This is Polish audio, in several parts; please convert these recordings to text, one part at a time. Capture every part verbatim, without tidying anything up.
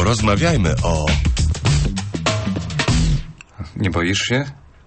Porozmawiajmy o... Nie boisz się?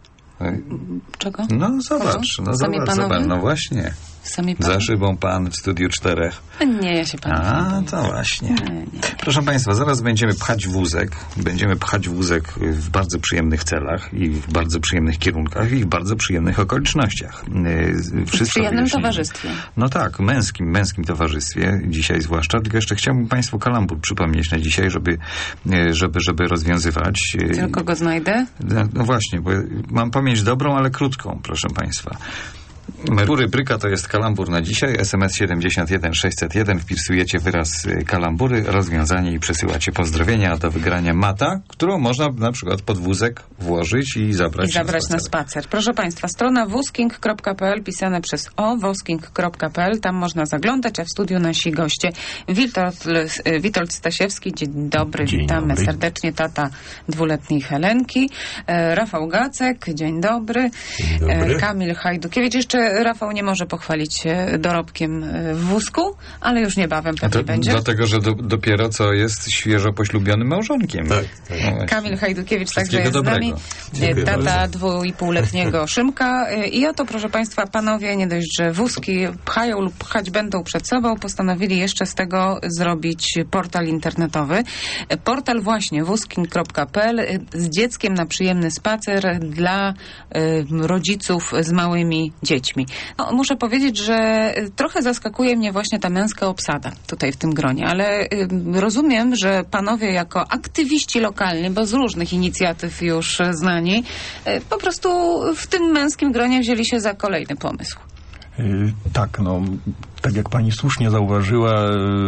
Czego? No zobacz, no Sami zobacz, panowie? zobacz, no właśnie. Sami Za szybą pan w studiu czterech. Nie, ja się panu A, nie to boję. właśnie. Nie, nie. Proszę państwa, zaraz będziemy pchać wózek. Będziemy pchać wózek w bardzo przyjemnych celach i w bardzo przyjemnych kierunkach i w bardzo przyjemnych okolicznościach. Yy, W Wszystko przyjemnym wyjaśnimy. towarzystwie. No tak, męskim, męskim towarzystwie dzisiaj zwłaszcza. Tylko jeszcze chciałbym państwu kalambur przypomnieć na dzisiaj, żeby, yy, żeby, żeby rozwiązywać. Yy, Tylko go znajdę? No, no właśnie, bo mam pamięć dobrą, ale krótką, proszę państwa. Merkury Bryka to jest kalambur na dzisiaj. S M S siedemdziesiąt jeden sześćset jeden. Wpisujecie wyraz y, kalambury, rozwiązanie i przesyłacie pozdrowienia do wygrania mata, którą można na przykład pod wózek włożyć i zabrać, I zabrać na spacer. Proszę państwa, strona wosking kropka p l, pisane przez o, wosking kropka p l. Tam można zaglądać, a w studiu nasi goście Witold, Witold Stasiewski. Dzień dobry, Dzień witamy dobry. serdecznie. Tata dwuletniej Helenki. E, Rafał Gacek, dzień dobry. Dzień dobry. E, Kamil Hajdukiewicz. Jeszcze Rafał nie może pochwalić się dorobkiem w wózku, ale już niebawem A pewnie to będzie. dlatego, że do, dopiero co jest świeżo poślubionym małżonkiem. Tak, tak. No właśnie. Kamil Hajdukiewicz także Wszystkiego jest dobrego. z nami. Dziękuję Tata bardzo. dwuipółletniego Szymka. I oto, proszę państwa, panowie, nie dość, że wózki pchają lub pchać będą przed sobą, postanowili jeszcze z tego zrobić portal internetowy. Portal właśnie wosking kropka p l z dzieckiem na przyjemny spacer dla y, rodziców z małymi dziećmi. No, muszę powiedzieć, że trochę zaskakuje mnie właśnie ta męska obsada tutaj w tym gronie, ale y, rozumiem, że panowie jako aktywiści lokalni, bo z różnych inicjatyw już znani, y, po prostu w tym męskim gronie wzięli się za kolejny pomysł. Yy, tak, no, tak jak pani słusznie zauważyła,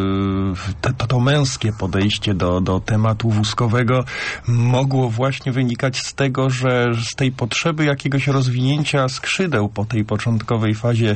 yy, te, to, to męskie podejście do, do tematu wózkowego mogło właśnie wynikać z tego, że z tej potrzeby jakiegoś rozwinięcia skrzydeł po tej początkowej fazie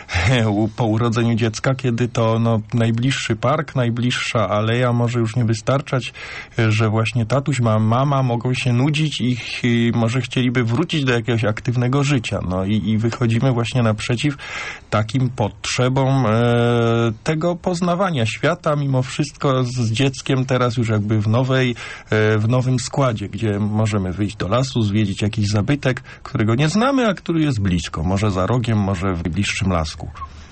u, po urodzeniu dziecka, kiedy to no, najbliższy park, najbliższa aleja może już nie wystarczać, że właśnie tatuś, mama mogą się nudzić i i może chcieliby wrócić do jakiegoś aktywnego życia. No i, i wychodzimy właśnie naprzeciw takim potrzebom e, tego poznawania świata, mimo wszystko z dzieckiem teraz już jakby w nowej, e, w nowym składzie, gdzie możemy wyjść do lasu, zwiedzić jakiś zabytek, którego nie znamy, a który jest blisko, może za rogiem, może w bliższym lasku.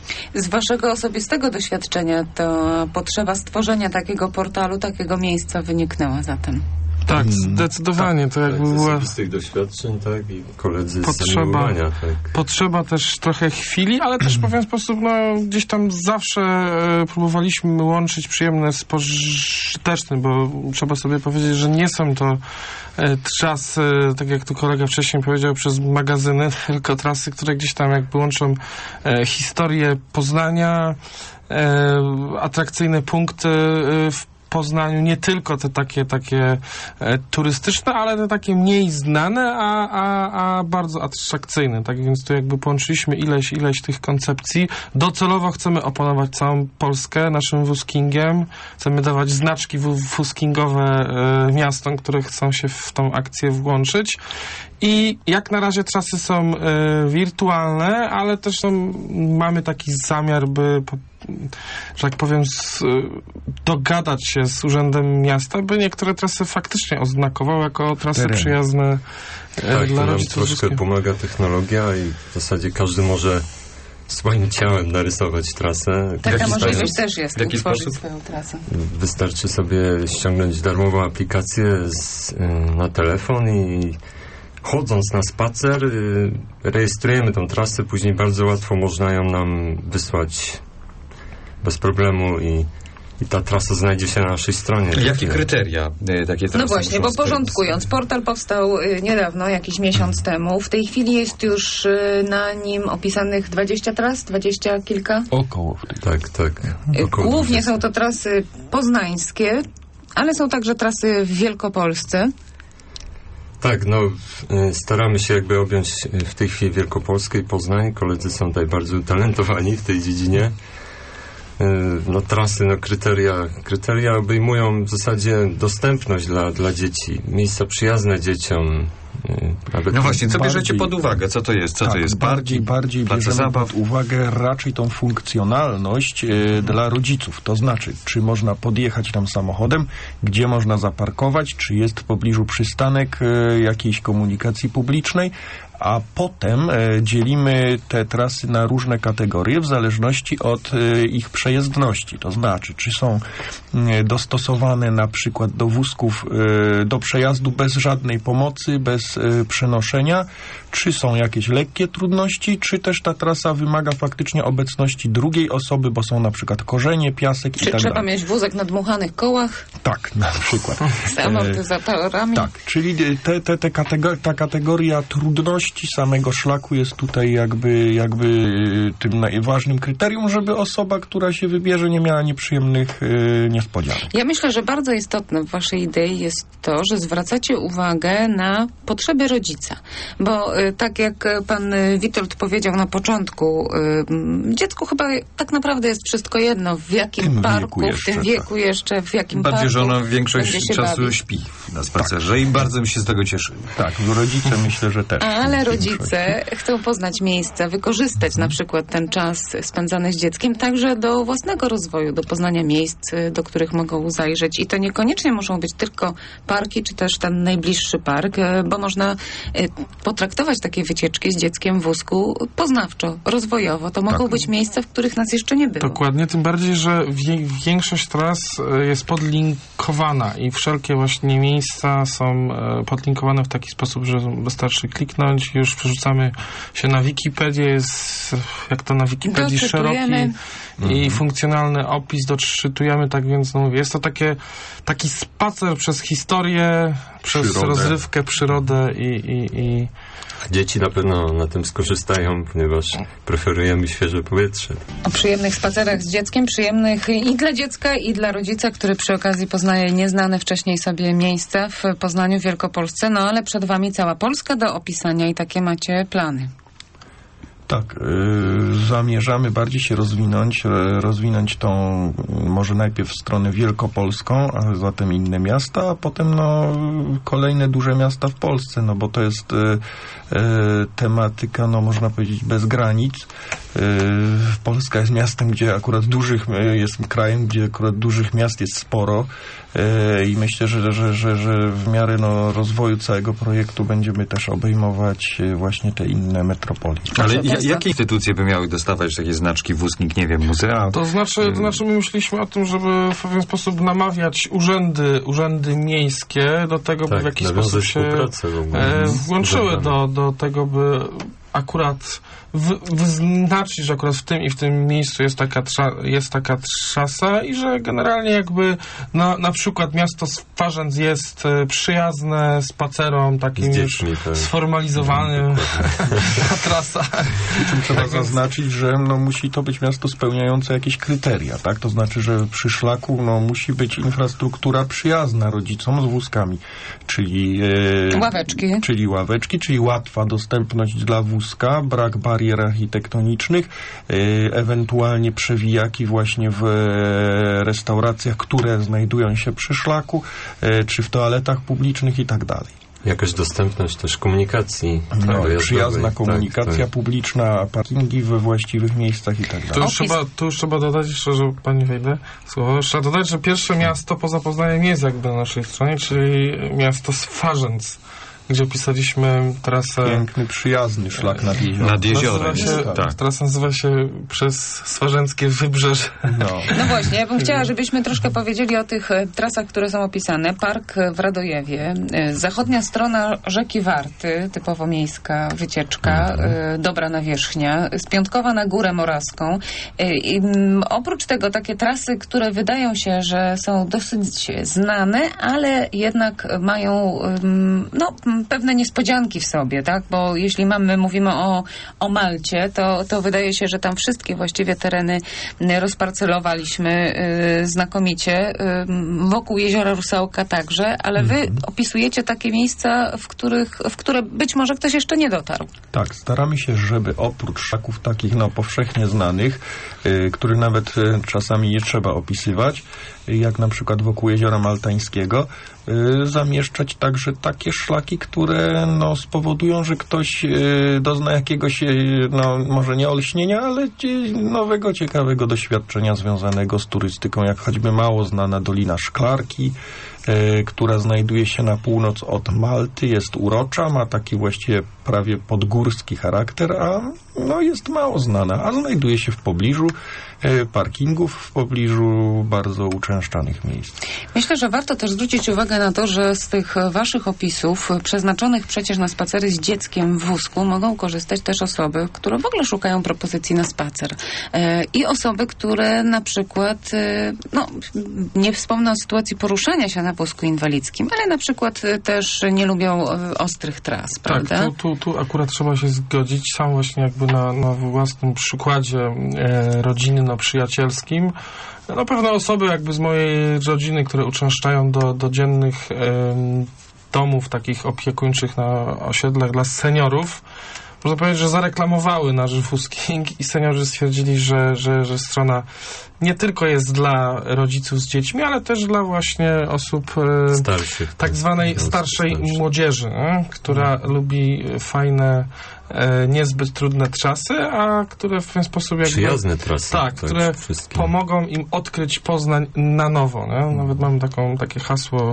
Z waszego osobistego doświadczenia to potrzeba stworzenia takiego portalu, takiego miejsca wyniknęła zatem. Tak, zdecydowanie. To jakby Tak, z była osobistych doświadczeń, tak, i koledzy z Potrzeba. zamiłowania, tak. potrzeba też trochę chwili, ale też w pewien sposób, no, gdzieś tam zawsze e, próbowaliśmy łączyć przyjemne z pożytecznym, bo trzeba sobie powiedzieć, że nie są to e, trasy, tak jak tu kolega wcześniej powiedział, przez magazyny, tylko trasy, które gdzieś tam jakby łączą e, historię Poznania, e, atrakcyjne punkty e, w Poznaniu, nie tylko te takie takie e, turystyczne, ale te takie mniej znane, a, a, a bardzo atrakcyjne. Tak więc tu jakby połączyliśmy ileś, ileś tych koncepcji. Docelowo chcemy opanować całą Polskę naszym wózkingiem. Chcemy dawać znaczki wózkingowe e, miastom, które chcą się w tą akcję włączyć. I jak na razie trasy są e, wirtualne, ale też są, mamy taki zamiar, by po, że tak powiem, z, dogadać się z Urzędem Miasta, by niektóre trasy faktycznie oznakowały jako trasy Teren. przyjazne e, Tak, dla to nam rodziców. troszkę wózkiem. pomaga technologia i w zasadzie każdy może swoim ciałem narysować trasę. Taka W jaki możliwość sposób? też jest, w jaki utworzyć sposób? swoją trasę. Wystarczy sobie ściągnąć darmową aplikację z, y, na telefon i chodząc na spacer y, rejestrujemy tą trasę, później bardzo łatwo można ją nam wysłać bez problemu i, i ta trasa znajdzie się na naszej stronie. Jakie kryteria y, takie trasy No właśnie, muszą bo porządkując, spełnić? portal powstał y, niedawno, jakiś miesiąc temu. W tej chwili jest już y, na nim opisanych dwadzieścia tras, dwadzieścia kilka. Około. Tak, tak. Y, Około Głównie dwudziestu. są to trasy poznańskie, ale są także trasy w Wielkopolsce. Tak, no y, staramy się jakby objąć y, w tej chwili Wielkopolskę i Poznań. Koledzy są tutaj bardzo utalentowani w tej dziedzinie. Y, No trasy, no kryteria, kryteria obejmują w zasadzie dostępność dla, dla dzieci, miejsca przyjazne dzieciom, Nawet No właśnie, co bierzecie bardziej- pod uwagę? Co to jest? Co tak, to jest? bardziej, Parking? bardziej Place bierzemy zabaw? pod uwagę raczej tą funkcjonalność e, dla rodziców. To znaczy, czy można podjechać tam samochodem, gdzie można zaparkować, czy jest w pobliżu przystanek e, jakiejś komunikacji publicznej, a potem e, dzielimy te trasy na różne kategorie w zależności od e, ich przejezdności. To znaczy, czy są e, dostosowane na przykład do wózków e, do przejazdu bez żadnej pomocy, bez e, przenoszenia, czy są jakieś lekkie trudności, czy też ta trasa wymaga faktycznie obecności drugiej osoby, bo są na przykład korzenie, piasek i Czy tak trzeba dalej. mieć wózek na dmuchanych kołach Tak, na przykład. z amortyzatorami? Tak, czyli te, te, te kategor- ta kategoria trudności samego szlaku jest tutaj jakby, jakby y, tym najważnym kryterium, żeby osoba, która się wybierze, nie miała nieprzyjemnych y, niespodzianek. Ja myślę, że bardzo istotne w waszej idei jest to, że zwracacie uwagę na potrzeby rodzica. Bo y, tak jak pan y, Witold powiedział na początku, y, dziecku chyba tak naprawdę jest wszystko jedno, w jakim W tym parku, wieku w tym jeszcze, wieku jeszcze, w jakim Bardziej, parku że ona będzie większość się czasu bawić. śpi na spacerze i bardzo mi się z tego cieszy. Tak, rodzice myślę, że też. Ale w rodzice chcą poznać miejsca, wykorzystać na przykład ten czas spędzany z dzieckiem także do własnego rozwoju, do poznania miejsc, do których mogą zajrzeć. I to niekoniecznie muszą być tylko parki, czy też ten najbliższy park, e, bo można e, potraktować takie wycieczki z dzieckiem w wózku poznawczo, rozwojowo. To mogą być miejsca, w których nas jeszcze nie było. Dokładnie, tym bardziej, że wie, większość tras e, jest podlinkowana i wszelkie właśnie miejsca są e, podlinkowane w taki sposób, że wystarczy kliknąć, już przerzucamy się na Wikipedię, jest jak to na Wikipedii Doczytujemy. szeroki i funkcjonalny opis, doczytujemy, tak więc no mówię, jest to takie, taki spacer przez historię, przez Przyrodę. rozrywkę, przyrodę i, i, i Dzieci na pewno na tym skorzystają, ponieważ preferujemy świeże powietrze. O przyjemnych spacerach z dzieckiem, przyjemnych i dla dziecka, i dla rodzica, który przy okazji poznaje nieznane wcześniej sobie miejsca w Poznaniu, w Wielkopolsce. No ale przed wami cała Polska do opisania i takie macie plany. Tak, y, zamierzamy bardziej się rozwinąć, y, rozwinąć tą y, może najpierw stronę wielkopolską, a zatem inne miasta, a potem no kolejne duże miasta w Polsce, no bo to jest y, y, tematyka, no można powiedzieć bez granic. Y, Polska jest miastem, gdzie akurat dużych, y, jest krajem, gdzie akurat dużych miast jest sporo y, i myślę, że, że, że, że w miarę no, rozwoju całego projektu będziemy też obejmować y, właśnie te inne metropolie. Ale Proszę ja, państwa. jakie instytucje by miały dostawać takie znaczki wóznik, nie wiem, muzea? To znaczy, to znaczy my myśleliśmy o tym, żeby w pewien sposób namawiać urzędy, urzędy miejskie do tego, by w jakiś nawiązać sposób się współpracę w ogóle e, z włączyły urzędami. do, do tego, by akurat wy, wyznaczyć, że akurat w tym i w tym miejscu jest taka, trza, jest taka trasa i że generalnie jakby na, na przykład miasto Swarzędz jest e, przyjazne spacerom, takim Z już dziećmi, tak. sformalizowanym ta trasa. Trzeba Tak więc- zaznaczyć, że no, musi to być miasto spełniające jakieś kryteria, tak? To znaczy, że przy szlaku no, musi być infrastruktura przyjazna rodzicom z wózkami, czyli e, Ławeczki. czyli ławeczki, czyli łatwa dostępność dla wózka, brak barier architektonicznych, e, ewentualnie przewijaki właśnie w e, restauracjach, które znajdują się przy szlaku, e, czy w toaletach publicznych i tak dalej. Jakaś dostępność też komunikacji No, dojazdowej. przyjazna komunikacja Tak, tak. publiczna, parkingi we właściwych miejscach i tak Tu dalej. już, trzeba, tu już trzeba dodać jeszcze, że pani wejdę słowo, trzeba dodać, że pierwsze miasto poza Poznaniem jest jakby na naszej stronie, czyli miasto Swarzędz, gdzie opisaliśmy trasę. Piękny, przyjazny szlak nad jeziorem. Nad jeziorem Nazywa jest, się, tak. Trasa nazywa się przez Swarzędzkie Wybrzeże. No. No właśnie, ja bym chciała, żebyśmy troszkę powiedzieli o tych e, trasach, które są opisane. Park w Radojewie, e, zachodnia strona rzeki Warty, typowo miejska wycieczka, e, dobra nawierzchnia, z Piątkowa na Górę Morawską. E, i, m, oprócz tego takie trasy, które wydają się, że są dosyć znane, ale jednak mają em, no, m, pewne niespodzianki w sobie, tak? Bo jeśli mamy, mówimy o, o Malcie, to, to wydaje się, że tam wszystkie właściwie tereny m, rozparcelowaliśmy y, znakomicie. Y, wokół jeziora Rusałka także, ale wy opisujecie takie miejsca, w których, w które być może ktoś jeszcze nie dotarł. Tak, staramy się, żeby oprócz szlaków takich no, powszechnie znanych, y, których nawet y, czasami nie trzeba opisywać, jak na przykład wokół Jeziora Maltańskiego, y, zamieszczać także takie szlaki, które no, spowodują, że ktoś y, dozna jakiegoś, y, no może nie olśnienia, ale y, nowego, ciekawego doświadczenia związanego z turystyką, jak choćby mało znana Dolina Szklarki, y, która znajduje się na północ od Malty, jest urocza, ma taki właściwie prawie podgórski charakter, a no, jest mało znana, a znajduje się w pobliżu y, parkingów, w pobliżu bardzo uczęszczanych miejsc. Myślę, że warto też zwrócić uwagę na to, że z tych waszych opisów, przeznaczonych przecież na spacery z dzieckiem w wózku, mogą korzystać też osoby, które w ogóle szukają propozycji na spacer. E, I osoby, które na przykład, e, no, nie wspomnę o sytuacji poruszania się na wózku inwalidzkim, ale na przykład e, też nie lubią e, ostrych tras, prawda? Tak, tu, tu, tu akurat trzeba się zgodzić. Sam właśnie jakby na, na własnym przykładzie e, rodzinno-przyjacielskim. No pewne osoby jakby z mojej rodziny, które uczęszczają do, do dziennych e, domów takich opiekuńczych na osiedlach dla seniorów, można powiedzieć, że zareklamowały nasz wózking i seniorzy stwierdzili, że, że, że strona nie tylko jest dla rodziców z dziećmi, ale też dla właśnie osób e, starszych, tak zwanej osób starszej starszych. młodzieży, nie? Która hmm. lubi fajne, e, niezbyt trudne trasy, a które w ten sposób jakby... Przyjazne trasy. Tak, które pomogą im odkryć Poznań na nowo. Nie? Hmm. Nawet mamy taką, takie hasło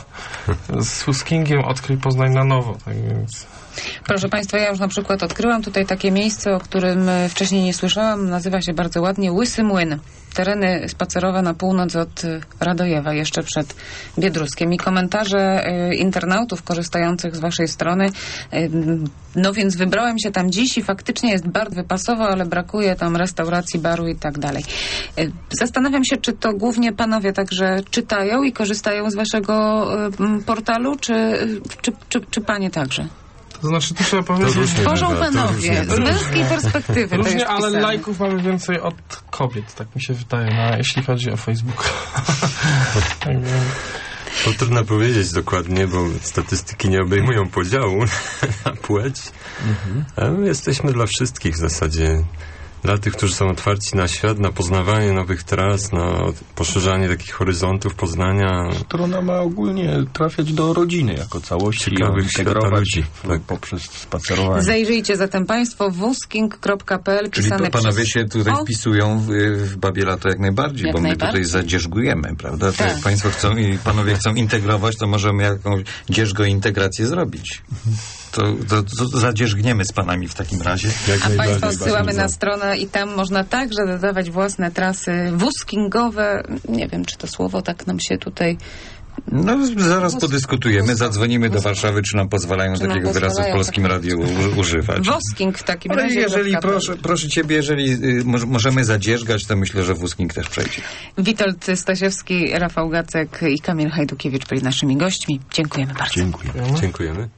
z wózkingiem odkryj Poznań na nowo. Tak więc... Proszę Państwa, ja już na przykład odkryłam tutaj takie miejsce, o którym wcześniej nie słyszałam. Nazywa się bardzo ładnie Łysy Młyn. Tereny spacerowe na północ od Radojewa, jeszcze przed Biedruskiem. I komentarze y, internautów korzystających z waszej strony. Y, no więc wybrałem się tam dziś i faktycznie jest bardzo wypasowo, ale brakuje tam restauracji, baru i tak dalej. Y, zastanawiam się, czy to głównie panowie także czytają i korzystają z waszego y, portalu, czy, czy, czy, czy panie także? To znaczy, tu trzeba powiedzieć... Tworzą panowie, z męskiej perspektywy. Różnie, to jest ale pisane. lajków mamy więcej od kobiet, tak mi się wydaje, no, jeśli chodzi o Facebook. Tak więc... To trudno powiedzieć dokładnie, bo statystyki nie obejmują podziału na płeć. Mhm. A my jesteśmy dla wszystkich w zasadzie. Dla tych, którzy są otwarci na świat, na poznawanie nowych tras, na poszerzanie takich horyzontów poznania. Strona ma ogólnie trafiać do rodziny jako całości i ją integrować tak. poprzez spacerowanie. Zajrzyjcie zatem Państwo wózking kropka p l. Czyli to panowie przez... się tutaj o. wpisują w, w Babiela to jak najbardziej, jak bo my najbardziej. tutaj zadzierzgujemy, prawda? To tak. jak państwo chcą i panowie chcą integrować, to możemy jakąś dzierzgo-integrację zrobić. To, to, to zadzierzgniemy z panami w takim razie. Jak A Państwa odsyłamy na stronę i tam można także dodawać własne trasy wózkingowe. Nie wiem, czy to słowo tak nam się tutaj... No, zaraz Wos... podyskutujemy, zadzwonimy Wos... do Warszawy, czy nam pozwalają czy takiego nam wyrazu pozwalają, w polskim tak. radiu u, używać. Wosking w takim Ale razie. jeżeli, proszę, proszę Ciebie, jeżeli y, możemy zadzierzgać, to myślę, że wózking też przejdzie. Witold Stasiewski, Rafał Gacek i Kamil Hajdukiewicz byli naszymi gośćmi. Dziękujemy bardzo. Dziękujemy. Dziękujemy.